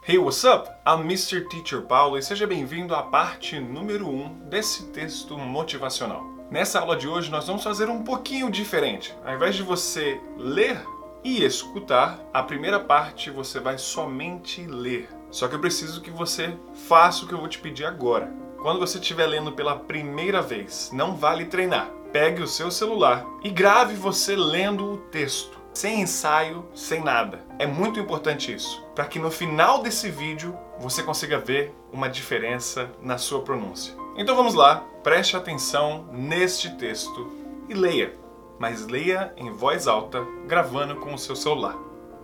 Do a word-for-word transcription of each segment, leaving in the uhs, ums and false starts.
Hey, what's up? I'm mister Teacher Paulo e seja bem-vindo à parte número um desse texto motivacional. Nessa aula de hoje nós vamos fazer um pouquinho diferente. Ao invés de você ler e escutar, a primeira parte você vai somente ler. Só que eu preciso que você faça o que eu vou te pedir agora. Quando você estiver lendo pela primeira vez, não vale treinar. Pegue o seu celular e grave você lendo o texto. Sem ensaio, sem nada. É muito importante isso, para que no final desse vídeo você consiga ver uma diferença na sua pronúncia. Então vamos lá, preste atenção neste texto e leia, mas leia em voz alta, gravando com o seu celular.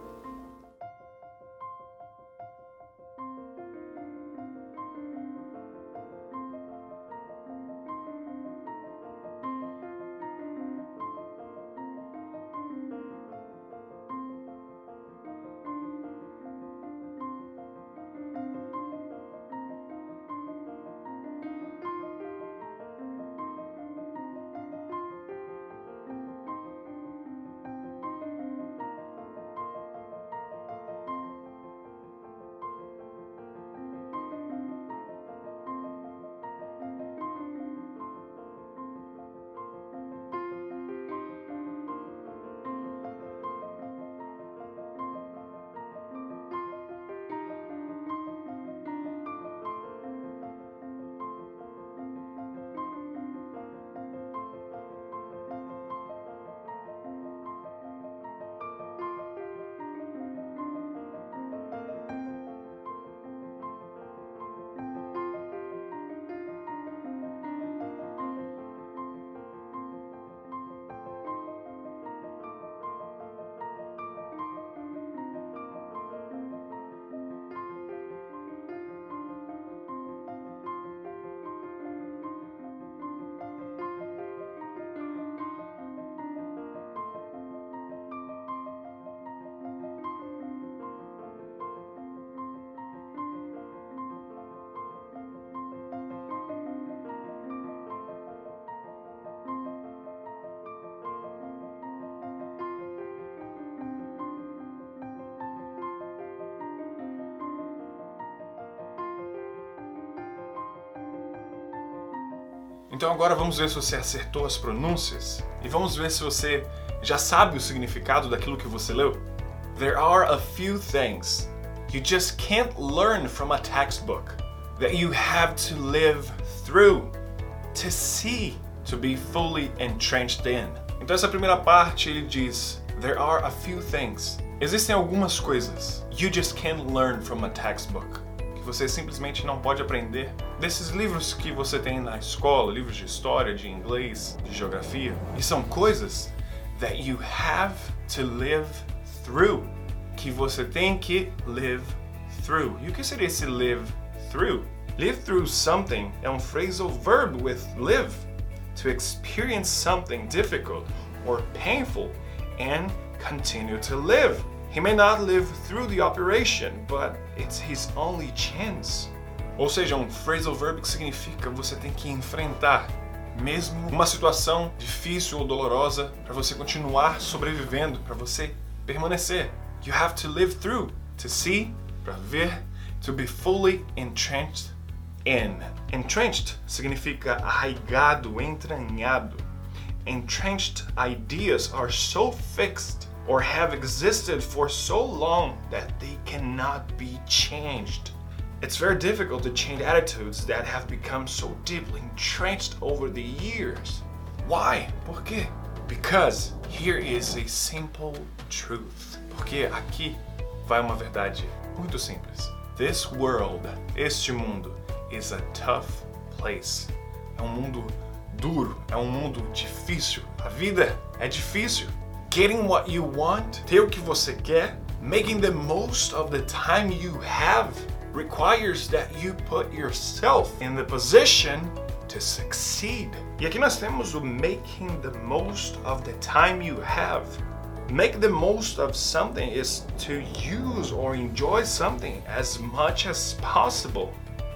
Então agora vamos ver se você acertou as pronúncias e vamos ver se você já sabe o significado daquilo que você leu. There are a few things you just can't learn from a textbook that you have to live through, to see, to be fully entrenched in. Então essa primeira parte ele diz, there are a few things. Existem algumas coisas you just can't learn from a textbook. Você simplesmente não pode aprender desses livros que você tem na escola, livros de história, de inglês, de geografia. E são coisas that you have to live through, que você tem que live through. E o que seria esse live through? Live through something é um phrasal verb with live, to experience something difficult or painful and continue to live. He may not live through the operation, but it's his only chance. Ou seja, um phrasal verb que significa você tem que enfrentar mesmo uma situação difícil ou dolorosa para você continuar sobrevivendo, para você permanecer. You have to live through, to see, para ver, to be fully entrenched in. Entrenched significa arraigado, entranhado. Entrenched ideas are so fixed or have existed for so long that they cannot be changed. It's very difficult to change attitudes that have become so deeply entrenched over the years. Why? Por quê? Because here is a simple truth. Porque aqui vai uma verdade muito simples. This world, este mundo, is a tough place. É um mundo duro, é um mundo difícil. A vida é difícil. Getting what you want, ter o que você quer, making the most of the time you have, requires that you put yourself in the position to succeed. E aqui nós temos o making the most of the time you have. Make the most of something is to use or enjoy something as much as possible.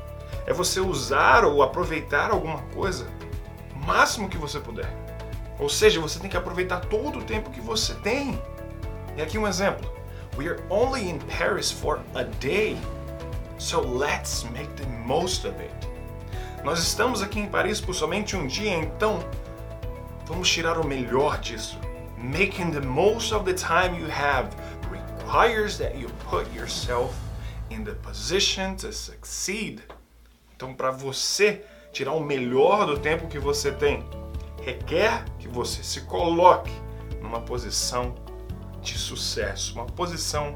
É você usar ou aproveitar alguma coisa o máximo que você puder. Ou seja, você tem que aproveitar todo o tempo que você tem. E aqui um exemplo. We are only in Paris for a day. So let's make the most of it. Nós estamos aqui em Paris por somente um dia, então vamos tirar o melhor disso. Making the most of the time you have requires that you put yourself in the position to succeed. Então, para você tirar o melhor do tempo que você tem, requer que você se coloque numa posição de sucesso, uma posição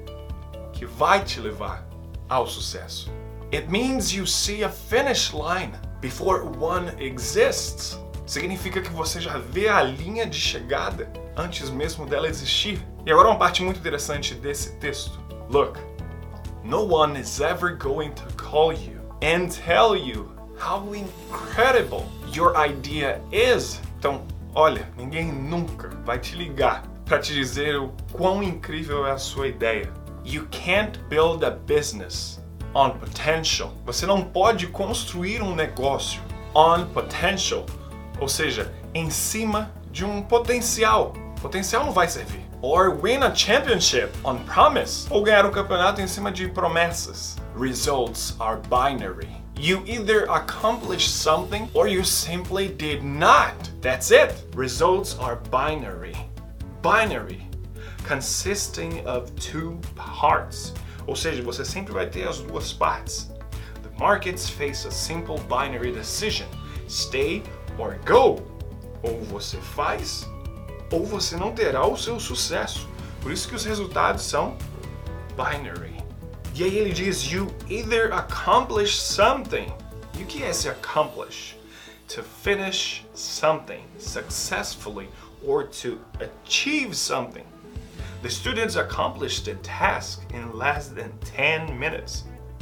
que vai te levar ao sucesso. It means you see a finish line before one exists. Significa que você já vê a linha de chegada antes mesmo dela existir. E agora uma parte muito interessante desse texto. Look, no one is ever going to call you and tell you how incredible your idea is. Então, olha, ninguém nunca vai te ligar para te dizer o quão incrível é a sua ideia. You can't build a business on potential. Você não pode construir um negócio on potential, ou seja, em cima de um potencial. Potencial não vai servir. Or win a championship on promise. Ou ganhar um campeonato em cima de promessas. Results are binary. You either accomplished something or you simply did not. That's it. Results are binary. Binary, consisting of two parts. Ou seja, você sempre vai ter as duas partes. The markets face a simple binary decision. Stay or go. Ou você faz, ou você não terá o seu sucesso. Por isso que os resultados são binary. E aí ele diz, you either accomplish something. E o que é esse accomplish? To finish something successfully or to achieve something. The students accomplished the task in less than ten minutes.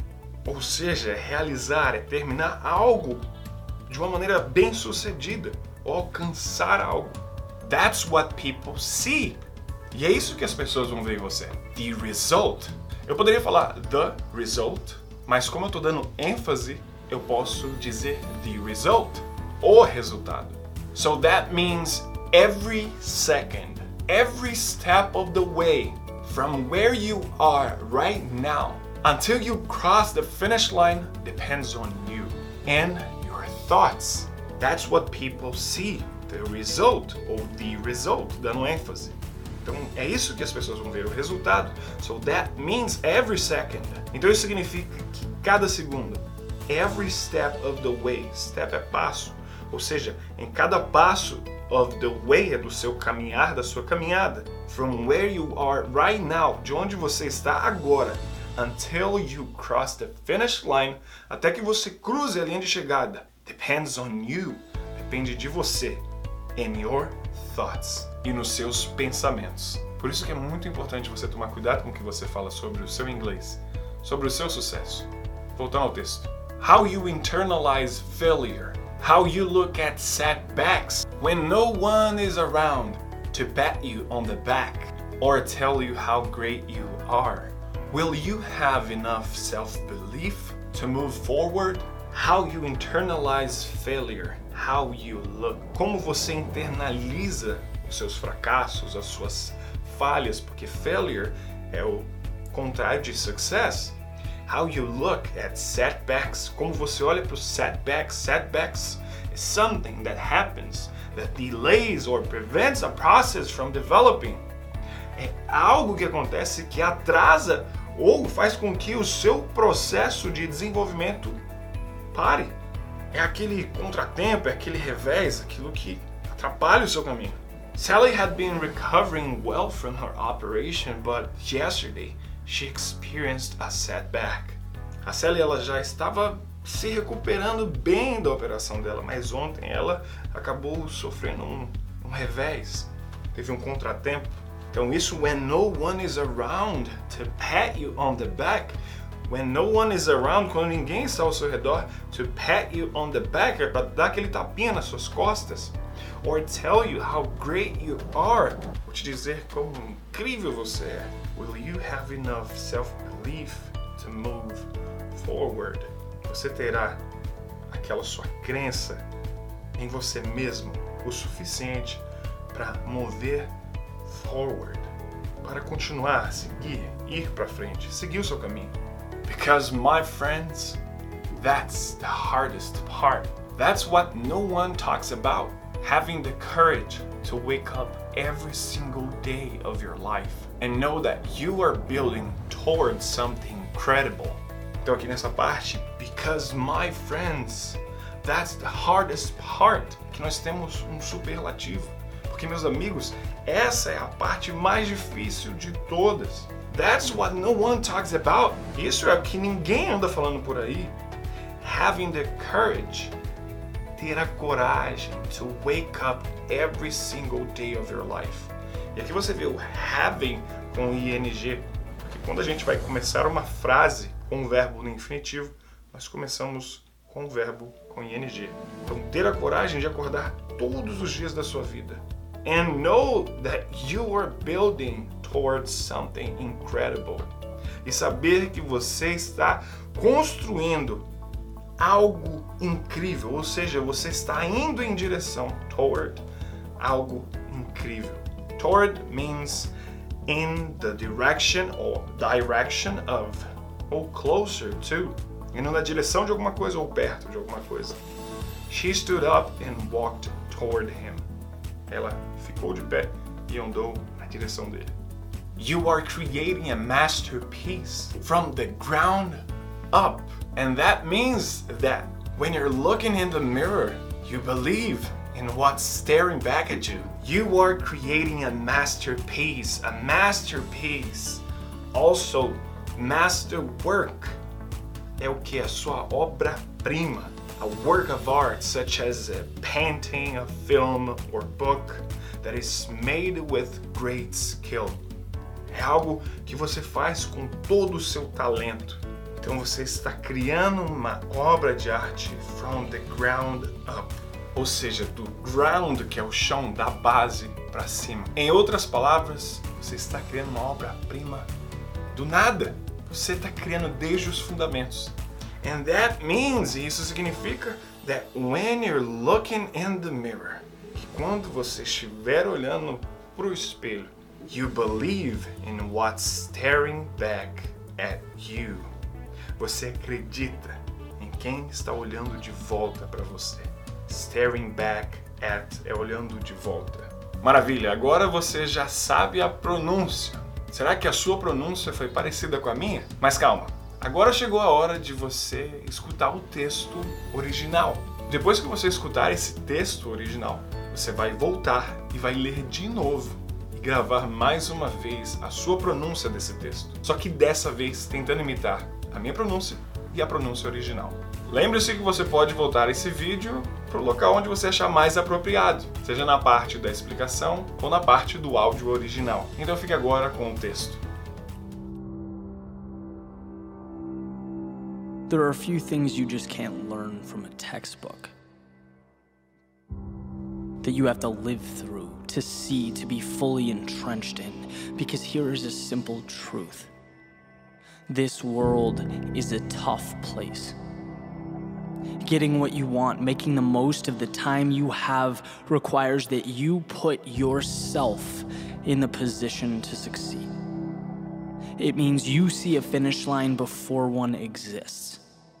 Ou seja, realizar é terminar algo de uma maneira bem sucedida, ou alcançar algo. That's what people see. E é isso que as pessoas vão ver em você. The result. Eu poderia falar the result, mas como eu estou dando ênfase, eu posso dizer the result, o resultado. So that means every second, every step of the way, from where you are right now until you cross the finish line depends on you and your thoughts. That's what people see, the result, ou the result, dando ênfase. Então é isso que as pessoas vão ver, o resultado. So that means every second. Então isso significa que cada segundo, every step of the way, step é passo, ou seja, em cada passo of the way é do seu caminhar, da sua caminhada. From where you are right now, de onde você está agora, until you cross the finish line, até que você cruze a linha de chegada. Depends on you, depende de você, and your thoughts, e nos seus pensamentos. Por isso que é muito importante você tomar cuidado com o que você fala sobre o seu inglês, sobre o seu sucesso. Voltando ao texto. How you internalize failure. How you look at setbacks when no one is around to pat you on the back or tell you how great you are. Will you have enough self-belief to move forward? How you internalize failure. How you look. Como você internaliza os seus fracassos, as suas falhas, porque failure é o contrário de success. How you look at setbacks, como você olha para os setbacks. Setbacks is something that happens that delays or prevents a process from developing. É algo que acontece que atrasa ou faz com que o seu processo de desenvolvimento pare. É aquele contratempo, é aquele revés, aquilo que atrapalha o seu caminho. Sally had been recovering well from her operation, but yesterday she experienced a setback. A Sally ela já estava se recuperando bem da operação dela, mas ontem ela acabou sofrendo um, um revés, teve um contratempo. Então isso, when no one is around to pat you on the back, when no one is around, quando ninguém está ao seu redor, to pat you on the back, é para dar aquele tapinha nas suas costas, or tell you how great you are, ou te dizer como incrível você é. Will you have enough self-belief to move forward? Você terá aquela sua crença em você mesmo o suficiente para mover forward, para continuar, seguir, ir para frente, seguir o seu caminho. Because my friends, that's the hardest part. That's what no one talks about. Having the courage to wake up every single day of your life and know that you are building towards something incredible. Então aqui nessa parte, because my friends, that's the hardest part, que nós temos um superlativo. Porque, meus amigos, essa é a parte mais difícil de todas. That's what no one talks about. Isso é o que ninguém anda falando por aí. Having the courage, ter a coragem to wake up every single day of your life. E aqui você vê o having com ing, porque quando a gente vai começar uma frase com um verbo no infinitivo, nós começamos com um verbo com ing. Então, ter a coragem de acordar todos os dias da sua vida. And know that you are building towards something incredible. E saber que você está construindo algo incrível, ou seja, você está indo em direção toward algo incrível. Toward means in the direction or direction of, ou closer to, indo na direção de alguma coisa ou perto de alguma coisa. She stood up and walked toward him. Ela ficou de pé e andou na direção dele. You are creating a masterpiece from the ground up. And that means that when you're looking in the mirror, you believe in what's staring back at you. You are creating a masterpiece, a masterpiece. Also, masterwork é o que? A sua obra-prima. A work of art such as a painting, a film, or book that is made with great skill. É algo que você faz com todo o seu talento. Então você está criando uma obra de arte from the ground up. Ou seja, do ground, que é o chão, da base para cima. Em outras palavras, você está criando uma obra-prima do nada. Você está criando desde os fundamentos. And that means, e isso significa, that when you're looking in the mirror, que quando você estiver olhando para o espelho, you believe in what's staring back at you. Você acredita em quem está olhando de volta para você. Staring back at é olhando de volta. Maravilha, agora você já sabe a pronúncia. Será que a sua pronúncia foi parecida com a minha? Mas calma. Agora chegou a hora de você escutar o texto original. Depois que você escutar esse texto original, você vai voltar e vai ler de novo e gravar mais uma vez a sua pronúncia desse texto. Só que dessa vez tentando imitar a minha pronúncia e a pronúncia original. Lembre-se que você pode voltar esse vídeo para o local onde você achar mais apropriado, seja na parte da explicação ou na parte do áudio original. Então fique agora com o texto. There are a few things you just can't learn from a textbook. That you have to live through, to see, to be fully entrenched in. Because here is a simple truth. This world is a tough place. Getting what you want, making the most of the time you have, requires that you put yourself in the position to succeed. It means you see a finish line before one exists.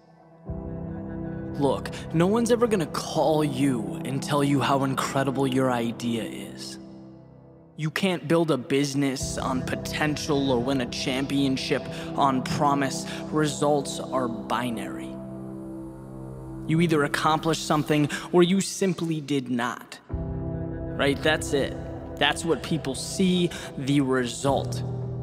Look, no one's ever gonna call you and tell you how incredible your idea is. You can't build a business on potential or win a championship on promise. Results are binary. You either accomplished something or you simply did not. Right? That's it. That's what people see, the result.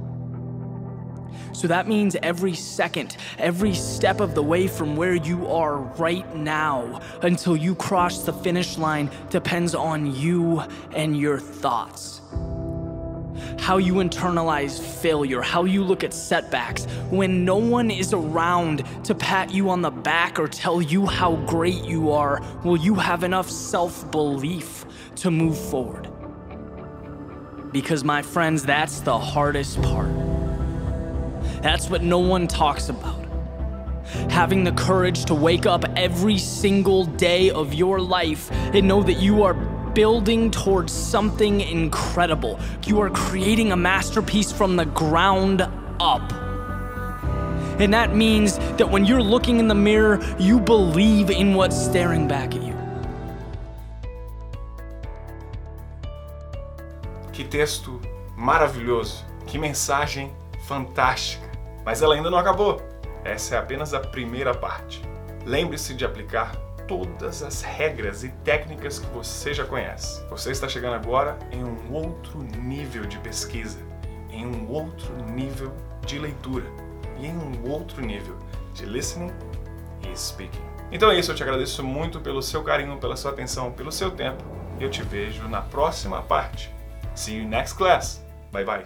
So that means every second, every step of the way from where you are right now until you cross the finish line depends on you and your thoughts. How you internalize failure, how you look at setbacks. When no one is around to pat you on the back or tell you how great you are, will you have enough self-belief to move forward? Because my friends, that's the hardest part. That's what no one talks about. Having the courage to wake up every single day of your life and know that you are building towards something incredible. You are creating a masterpiece from the ground up. And that means that when you're looking in the mirror, you believe in what's staring back at you. Que texto maravilhoso, que mensagem fantástica. Mas ela ainda não acabou. Essa é apenas a primeira parte. Lembre-se de aplicar todas as regras e técnicas que você já conhece. Você está chegando agora em um outro nível de pesquisa, em um outro nível de leitura e em um outro nível de listening e speaking. Então é isso, eu te agradeço muito pelo seu carinho, pela sua atenção, pelo seu tempo e eu te vejo na próxima parte. See you next class. Bye bye.